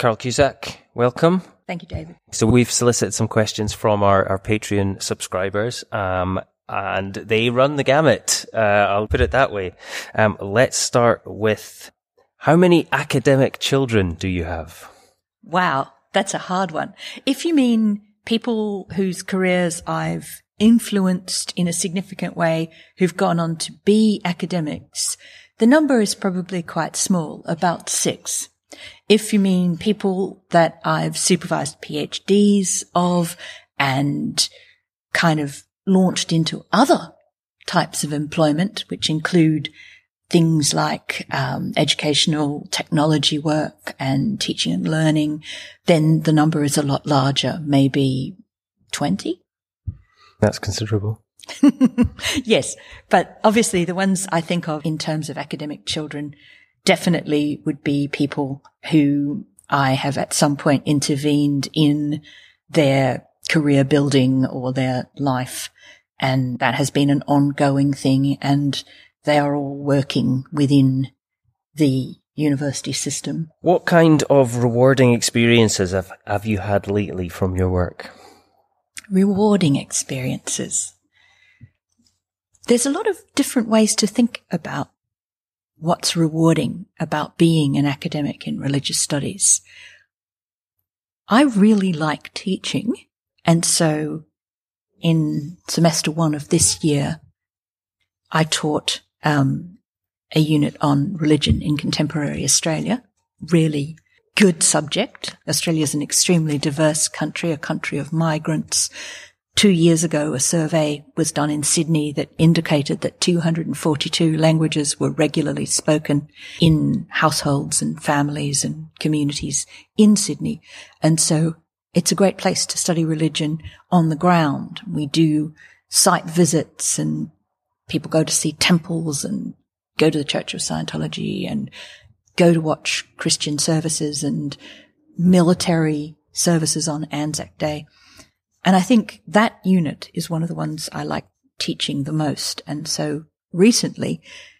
Carol Cusack, welcome. Thank you, David. So we've solicited some questions from our Patreon subscribers, and they run the gamut. I'll put it that way. Let's start with, how many academic children do you have? Wow, that's a hard one. If you mean people whose careers I've influenced in a significant way, who've gone on to be academics, the number is probably quite small, about 6. If you mean people that I've supervised PhDs of and kind of launched into other types of employment, which include things like educational technology work and teaching and learning, then the number is a lot larger, maybe 20. That's considerable. Yes, but obviously the ones I think of in terms of academic children definitely would be people who I have at some point intervened in their career building or their life, and that has been an ongoing thing, and they are all working within the university system. What kind of rewarding experiences have you had lately from your work? Rewarding experiences. There's a lot of different ways to think about what's rewarding about being an academic in religious studies. I really like teaching, and so in semester 1 of this year, I taught a unit on religion in contemporary Australia. Really good subject. Australia is an extremely diverse country, a country of migrants. 2 years ago, a survey was done in Sydney that indicated that 242 languages were regularly spoken in households and families and communities in Sydney. And so it's a great place to study religion on the ground. We do site visits, and people go to see temples and go to the Church of Scientology and go to watch Christian services and military services on Anzac Day. And I think that unit is one of the ones I like teaching the most. And so recently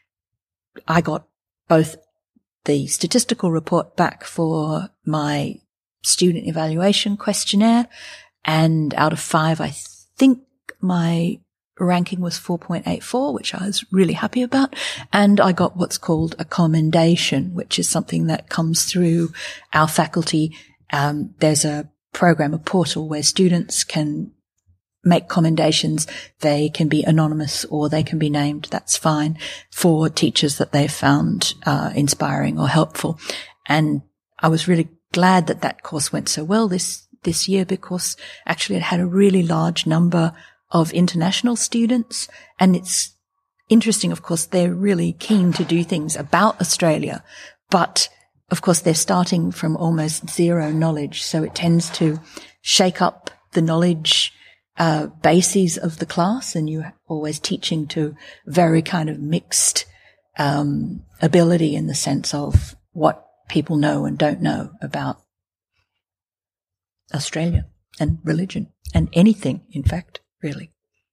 I got both the statistical report back for my student evaluation questionnaire, and out of 5, I think my ranking was 4.84, which I was really happy about. And I got what's called a commendation, which is something that comes through our faculty. There's a program, a portal where students can make commendations. They can be anonymous or they can be named. That's fine, for teachers that they've found inspiring or helpful. And I was really glad that that course went so well this year, because actually it had a really large number of international students. And it's interesting, of course, they're really keen to do things about Australia, but of course, they're starting from almost zero knowledge, so it tends to shake up the knowledge bases of the class, and you're always teaching to very kind of mixed ability in the sense of what people know and don't know about Australia and religion and anything, in fact, really.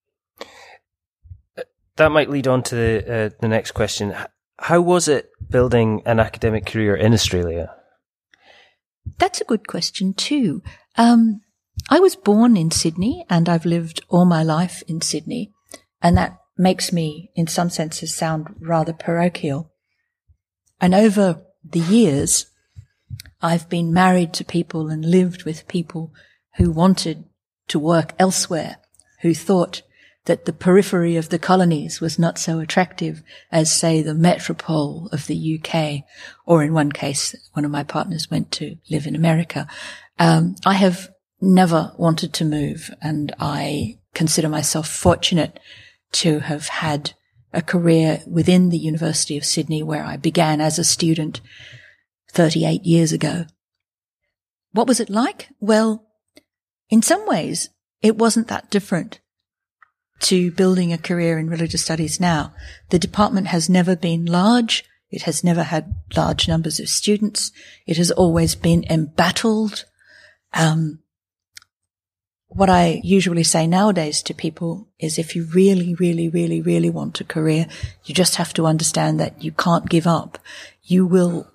That might lead on to the next question. How was it building an academic career in Australia? That's a good question too. I was born in Sydney and I've lived all my life in Sydney, and that makes me, in some senses, sound rather parochial. And over the years, I've been married to people and lived with people who wanted to work elsewhere, who thought that the periphery of the colonies was not so attractive as, say, the metropole of the UK, or in one case, one of my partners went to live in America. I have never wanted to move, and I consider myself fortunate to have had a career within the University of Sydney, where I began as a student 38 years ago. What was it like? Well, in some ways, it wasn't that different to building a career in religious studies now. The department has never been large. It has never had large numbers of students. It has always been embattled. What I usually say nowadays to people is, if you really, really, really, really want a career, you just have to understand that you can't give up. You will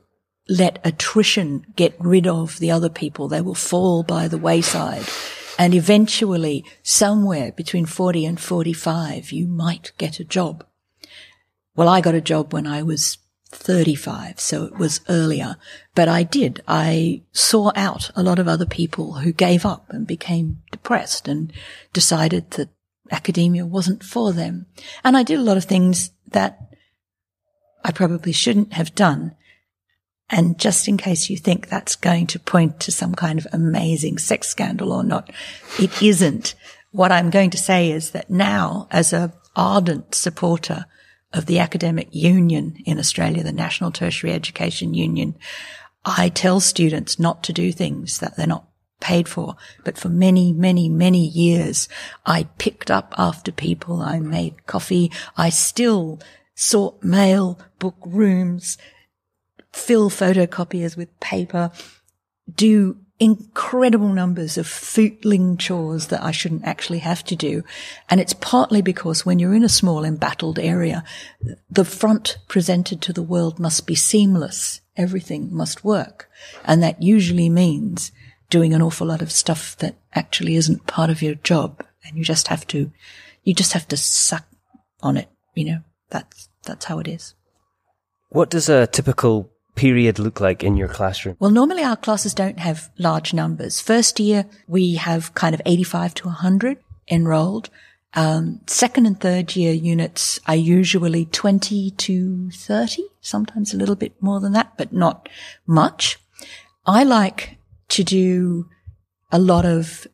let attrition get rid of the other people. They will fall by the wayside. And eventually, somewhere between 40 and 45, you might get a job. Well, I got a job when I was 35, so it was earlier. But I saw out a lot of other people who gave up and became depressed and decided that academia wasn't for them. And I did a lot of things that I probably shouldn't have done. And just in case you think that's going to point to some kind of amazing sex scandal or not, it isn't. What I'm going to say is that now, as an ardent supporter of the academic union in Australia, the National Tertiary Education Union, I tell students not to do things that they're not paid for. But for many, many, many years, I picked up after people. I made coffee. I still sort mail, book rooms, fill photocopiers with paper, do incredible numbers of footling chores that I shouldn't actually have to do. And it's partly because when you're in a small embattled area, the front presented to the world must be seamless. Everything must work. And that usually means doing an awful lot of stuff that actually isn't part of your job. And you just have to suck on it. That's how it is. What does a typical period look like in your classroom? Well, normally our classes don't have large numbers. First year, we have kind of 85 to 100 enrolled. Second and third year units are usually 20 to 30, sometimes a little bit more than that, but not much. I like to do a lot of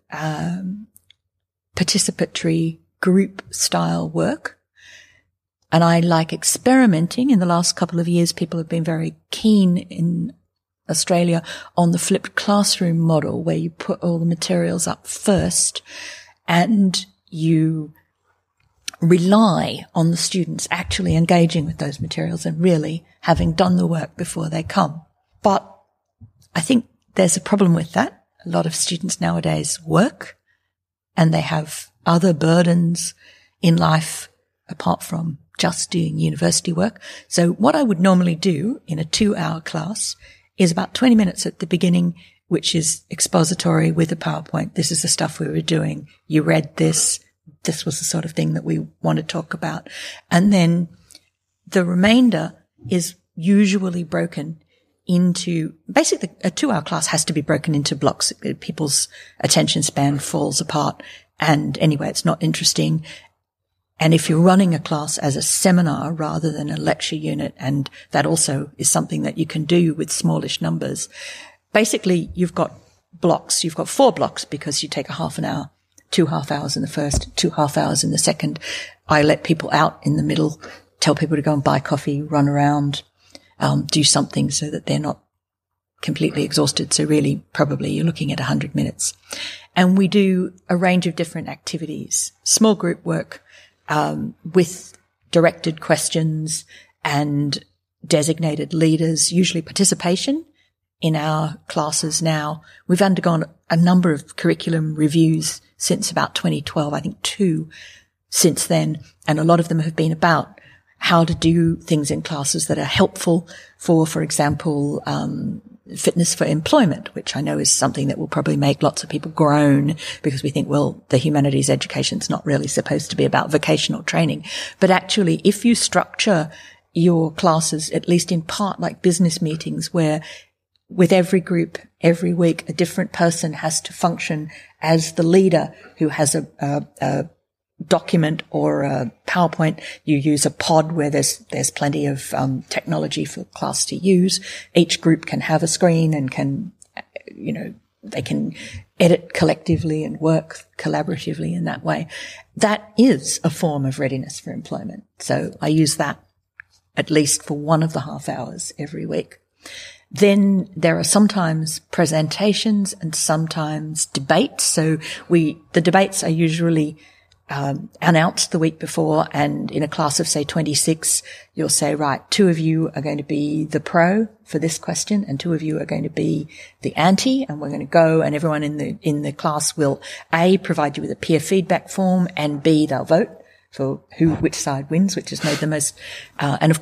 participatory group style work. And I like experimenting. In the last couple of years, people have been very keen in Australia on the flipped classroom model, where you put all the materials up first and you rely on the students actually engaging with those materials and really having done the work before they come. But I think there's a problem with that. A lot of students nowadays work and they have other burdens in life apart from just doing university work. So what I would normally do in a 2-hour class is about 20 minutes at the beginning, which is expository with a PowerPoint. This is the stuff we were doing. You read this. This was the sort of thing that we want to talk about. And then the remainder is usually broken into, basically a 2-hour class has to be broken into blocks. People's attention span falls apart. And anyway, it's not interesting. And if you're running a class as a seminar rather than a lecture unit, and that also is something that you can do with smallish numbers, basically you've got blocks. You've got 4 blocks because you take a half an hour, 2 half hours in the first, 2 half hours in the second. I let people out in the middle, tell people to go and buy coffee, run around, do something so that they're not completely exhausted. So really, probably you're looking at 100 minutes. And we do a range of different activities, small group work, with directed questions and designated leaders, usually participation in our classes now. We've undergone a number of curriculum reviews since about 2012, I think 2 since then. And a lot of them have been about how to do things in classes that are helpful for example, fitness for employment, which I know is something that will probably make lots of people groan because we think, well, the humanities education's not really supposed to be about vocational training. But actually, if you structure your classes, at least in part like business meetings, where with every group, every week, a different person has to function as the leader who has a document or a PowerPoint. You use a pod where there's plenty of technology for class to use. Each group can have a screen and can, they can edit collectively and work collaboratively in that way. That is a form of readiness for employment. So I use that at least for one of the half hours every week. Then there are sometimes presentations and sometimes debates. So the debates are usually announced the week before, and in a class of say 26, you'll say, right, 2 of you are going to be the pro for this question and 2 of you are going to be the anti, and we're going to go, and everyone in the class will A, provide you with a peer feedback form, and B, they'll vote for which side wins, which has made the most, and of course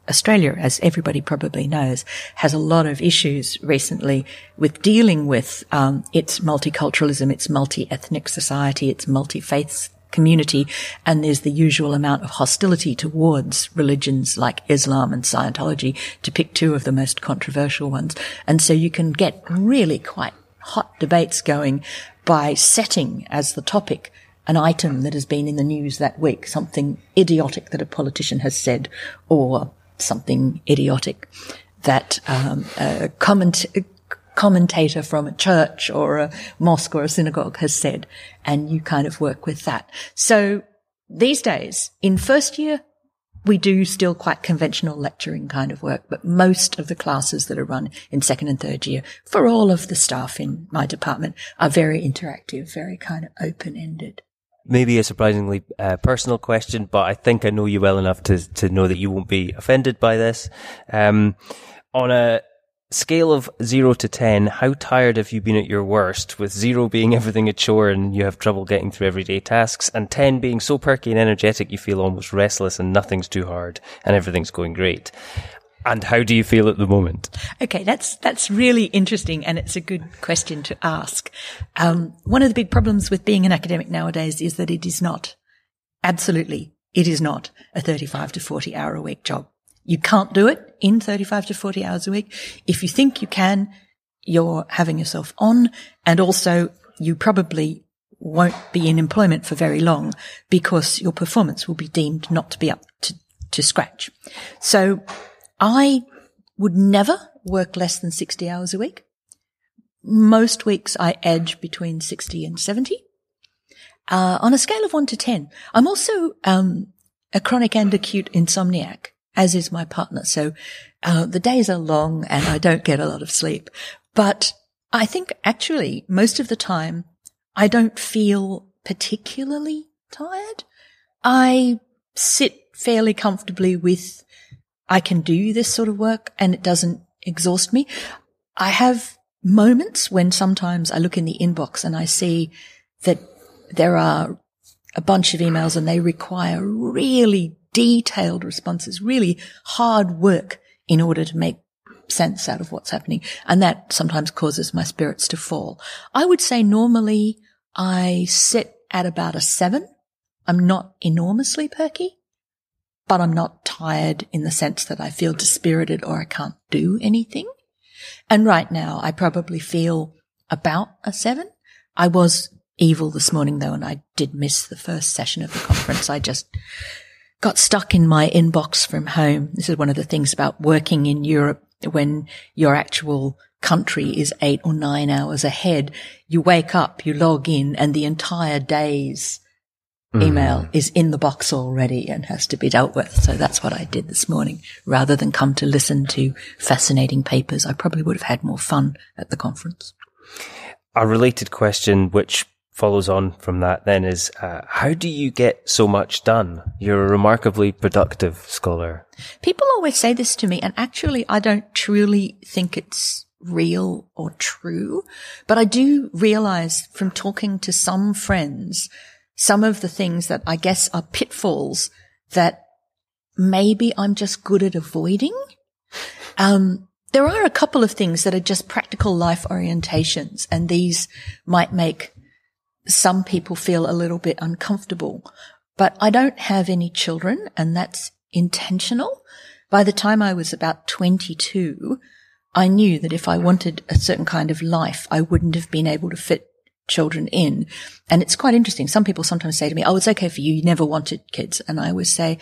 Australia, as everybody probably knows, has a lot of issues recently with dealing with its multiculturalism, its multi-ethnic society, its multi-faith community, and there's the usual amount of hostility towards religions like Islam and Scientology, to pick two of the most controversial ones. And so you can get really quite hot debates going by setting as the topic an item that has been in the news that week, something idiotic that a politician has said, or something idiotic that a commentator from a church or a mosque or a synagogue has said, and you kind of work with that. So these days, in first year, we do still quite conventional lecturing kind of work, but most of the classes that are run in second and third year for all of the staff in my department are very interactive, very kind of open-ended. Maybe a surprisingly personal question, but I think I know you well enough to know that you won't be offended by this. On a scale of 0 to 10, how tired have you been at your worst, with 0 being everything a chore and you have trouble getting through everyday tasks, and 10 being so perky and energetic you feel almost restless and nothing's too hard and everything's going great? And how do you feel at the moment? Okay, that's really interesting, and it's a good question to ask. One of the big problems with being an academic nowadays is that it is not a 35 to 40 hour a week job. You can't do it in 35 to 40 hours a week. If you think you can, you're having yourself on, and also you probably won't be in employment for very long because your performance will be deemed not to be up to scratch. So I would never work less than 60 hours a week. Most weeks I edge between 60 and 70. On a scale of 1 to 10, I'm also a chronic and acute insomniac, as is my partner. So the days are long and I don't get a lot of sleep. But I think actually most of the time I don't feel particularly tired. I sit fairly comfortably with I can do this sort of work and it doesn't exhaust me. I have moments when sometimes I look in the inbox and I see that there are a bunch of emails and they require really detailed responses, really hard work in order to make sense out of what's happening. And that sometimes causes my spirits to fall. I would say normally I sit at about a 7. I'm not enormously perky, but I'm not tired in the sense that I feel dispirited or I can't do anything. And right now I probably feel about a 7. I was evil this morning though, and I did miss the first session of the conference. I just got stuck in my inbox from home. This is one of the things about working in Europe when your actual country is 8 or 9 hours ahead. You wake up, you log in, and the entire day's email is in the box already and has to be dealt with. So that's what I did this morning. Rather than come to listen to fascinating papers, I probably would have had more fun at the conference. A related question which follows on from that then is, how do you get so much done? You're a remarkably productive scholar. People always say this to me, and actually I don't truly think it's real or true, but I do realize from talking to some friends some of the things that I guess are pitfalls that maybe I'm just good at avoiding. There are a couple of things that are just practical life orientations, and these might make some people feel a little bit uncomfortable. But I don't have any children, and that's intentional. By the time I was about 22, I knew that if I wanted a certain kind of life, I wouldn't have been able to fit children in. And it's quite interesting. Some people sometimes say to me, oh, it's okay for you. You never wanted kids. And I always say,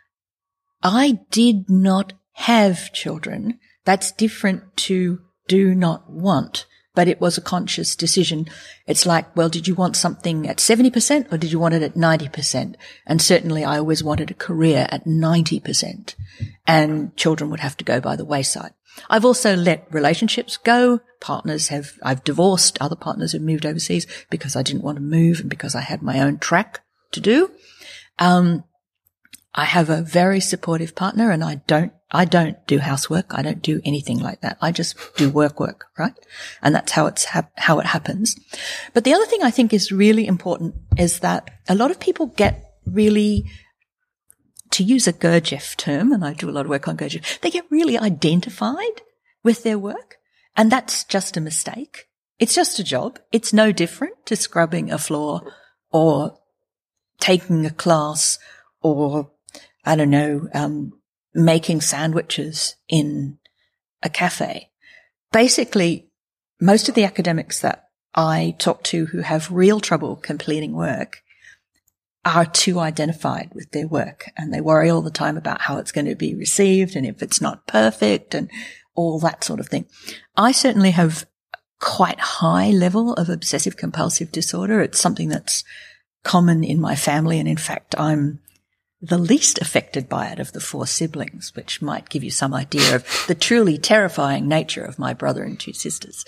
I did not have children. That's different to do not want, but it was a conscious decision. It's like, well, did you want something at 70% or did you want it at 90%? And certainly I always wanted a career at 90%, and children would have to go by the wayside. I've also let relationships go. I've divorced. Other partners have moved overseas because I didn't want to move and because I had my own track to do. I have a very supportive partner, and I don't do housework. I don't do anything like that. I just do work, right? And that's how how it happens. But the other thing I think is really important is that a lot of people get really to use a Gurdjieff term, and I do a lot of work on Gurdjieff, they get really identified with their work. And that's just a mistake. It's just a job. It's no different to scrubbing a floor or taking a class or, I don't know, making sandwiches in a cafe. Basically, most of the academics that I talk to who have real trouble completing work are too identified with their work, and they worry all the time about how it's going to be received and if it's not perfect and all that sort of thing. I certainly have quite high level of obsessive compulsive disorder. It's something that's common in my family, and in fact, I'm the least affected by it of the 4 siblings, which might give you some idea of the truly terrifying nature of my brother and 2 sisters.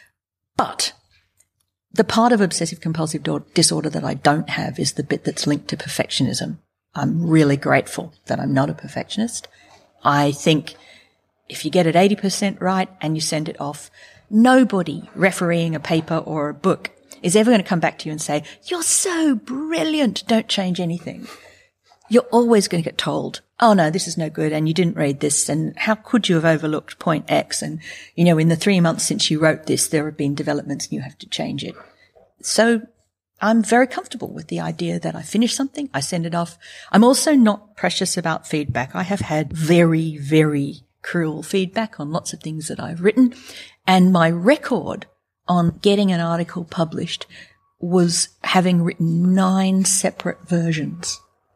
But the part of obsessive compulsive disorder that I don't have is the bit that's linked to perfectionism. I'm really grateful that I'm not a perfectionist. I think if you get it 80% right and you send it off, nobody refereeing a paper or a book is ever going to come back to you and say, "You're so brilliant, don't change anything." You're always going to get told, "Oh no, this is no good, and you didn't read this, and how could you have overlooked point X? And, you know, in the 3 months since you wrote this, there have been developments and you have to change it." So I'm very comfortable with the idea that I finish something, I send it off. I'm also not precious about feedback. I have had very, very cruel feedback on lots of things that I've written, and my record on getting an article published was having written 9 separate versions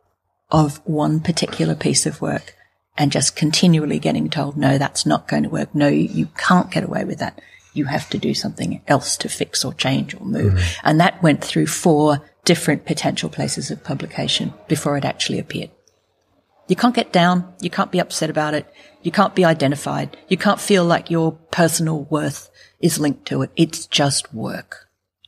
of one particular piece of work and just continually getting told, "No, that's not going to work. No, you can't get away with that. You have to do something else to fix or change or move." And that went through 4 different potential places of publication before it actually appeared. You can't get down. You can't be upset about it. You can't be identified. You can't feel like your personal worth is linked to it. It's just work.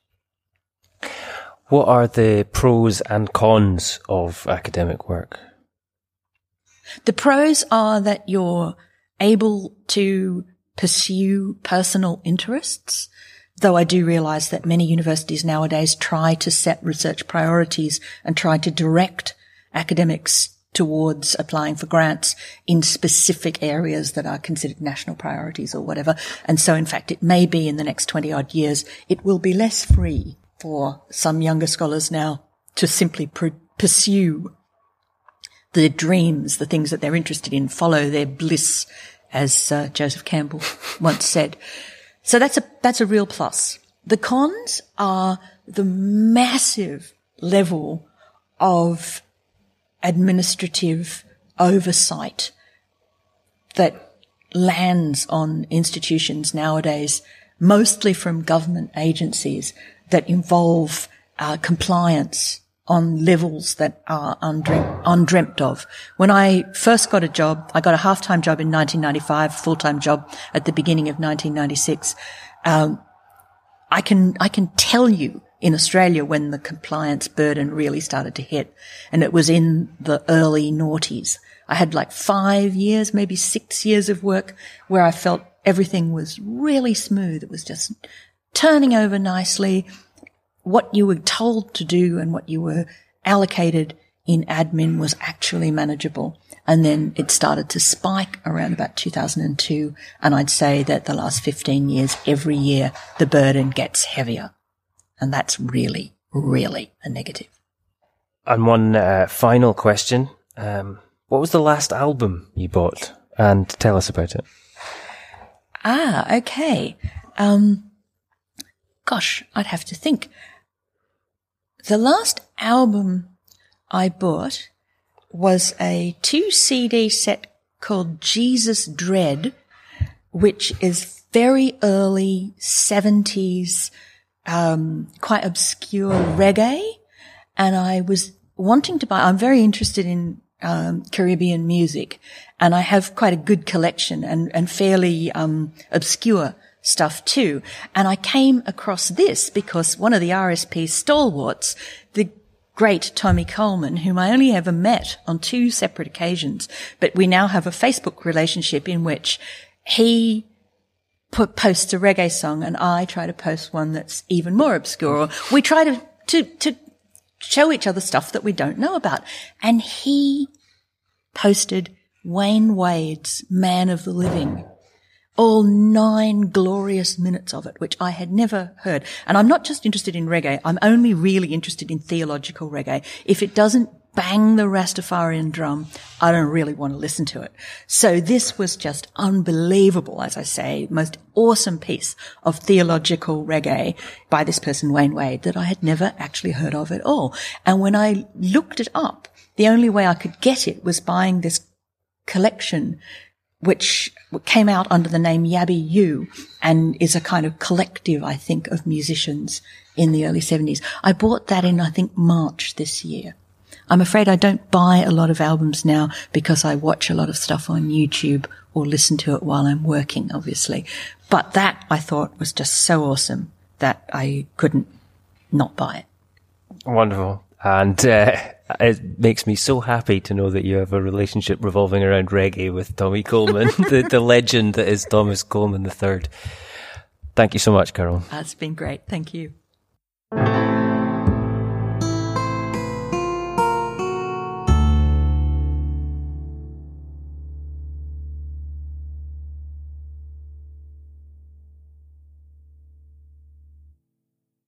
What are the pros and cons of academic work? The pros are that you're able to pursue personal interests, though I do realize that many universities nowadays try to set research priorities and try to direct academics towards applying for grants in specific areas that are considered national priorities or whatever. And so, in fact, it may be in the next 20-odd years, it will be less free for some younger scholars now to simply pursue the dreams, the things that they're interested in, follow their bliss, as Joseph Campbell once said. So that's a real plus. The cons are the massive level of administrative oversight that lands on institutions nowadays, mostly from government agencies, that involve compliance on levels that are undreamt of. When I first got a job, I got a half-time job in 1995, full-time job at the beginning of 1996. I can tell you in Australia when the compliance burden really started to hit, and it was in the early noughties. I had like 5 years, maybe 6 years of work where I felt everything was really smooth. It was just turning over nicely. What you were told to do and what you were allocated in admin was actually manageable. And then it started to spike around about 2002. And I'd say that the last 15 years, every year, the burden gets heavier. And that's really, really a negative. And one final question. What was the last album you bought? And tell us about it. Okay. Gosh, I'd have to think. The last album I bought was a 2 CD set called Jesus Dread, which is very early 70s, quite obscure reggae. And I was wanting to buy, I'm very interested in Caribbean music, and I have quite a good collection and fairly obscure stuff too. And I came across this because one of the RSP stalwarts, the great Tommy Coleman, whom I only ever met on 2 separate occasions, but we now have a Facebook relationship in which he posts a reggae song and I try to post one that's even more obscure. We try to show each other stuff that we don't know about. And he posted Wayne Wade's Man of the Living, all 9 glorious minutes of it, which I had never heard. And I'm not just interested in reggae. I'm only really interested in theological reggae. If it doesn't bang the Rastafarian drum, I don't really want to listen to it. So this was just unbelievable, as I say, most awesome piece of theological reggae by this person, Wayne Wade, that I had never actually heard of at all. And when I looked it up, the only way I could get it was buying this collection which came out under the name Yabby U and is a kind of collective, I think, of musicians in the early 70s. I bought that in, I think, March this year. I'm afraid I don't buy a lot of albums now because I watch a lot of stuff on YouTube or listen to it while I'm working, obviously. But that, I thought, was just so awesome that I couldn't not buy it. Wonderful. And it makes me so happy to know that you have a relationship revolving around reggae with Tommy Coleman, the legend that is Thomas Coleman III. Thank you so much, Carol. It's been great. Thank you.